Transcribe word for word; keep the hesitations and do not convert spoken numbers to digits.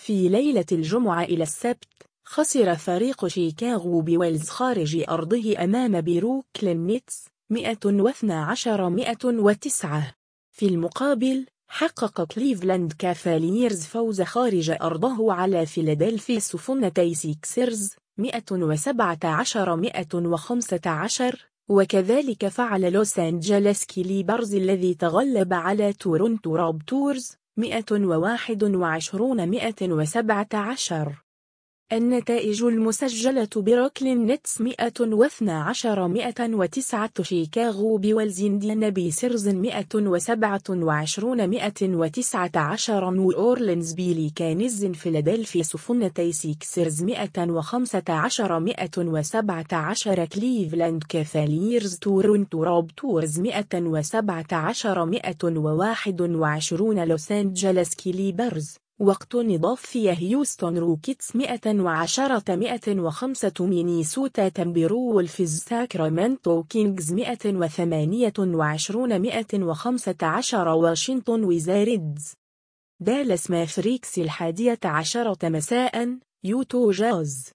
في ليلة الجمعة إلى السبت، خسر فريق شيكاغو بويلز خارج أرضه أمام بروكلين نيتس مئة واثني عشر مئة وتسعة. في المقابل، حقق كليفلاند كافاليرز فوز خارج أرضه على فيلادلفيا سيفونتي سيكسرز مئة وسبعة عشر مئة وخمسة عشر، وكذلك فعل لوس أنجلس كليبرز الذي تغلب على تورونتو رابتورز مئة وواحد وعشرين مئة وسبعة عشر. النتائج المسجلة: بروكلين نتس مئة واثني عشر مئة وتسعة، شيكاغو بيولز إنديانا بيسرز مئة وسبعة وعشرين مئة وتسعة عشر، نيو أورلينز بيليكانز فيلادلفيا سيفونتي سيكسرز مئة وخمسة عشر مئة وسبعة عشر، كليفلاند كافاليرز تورونتو رابتورز مئة وسبعة عشر مئة وواحد وعشرين، لوس أنجلس كليبرز وقت إضافي هيوستن روكيتس مئة وعشرة مئة وخمسة، مينيسوتا تمبرولفز ساكرامنتو كينجز مئة وثمانية وعشرين مئة وخمسة عشر، واشنطن ويزاردز دالاس مافريكس الحادية عشرة مساء، يوتو جاز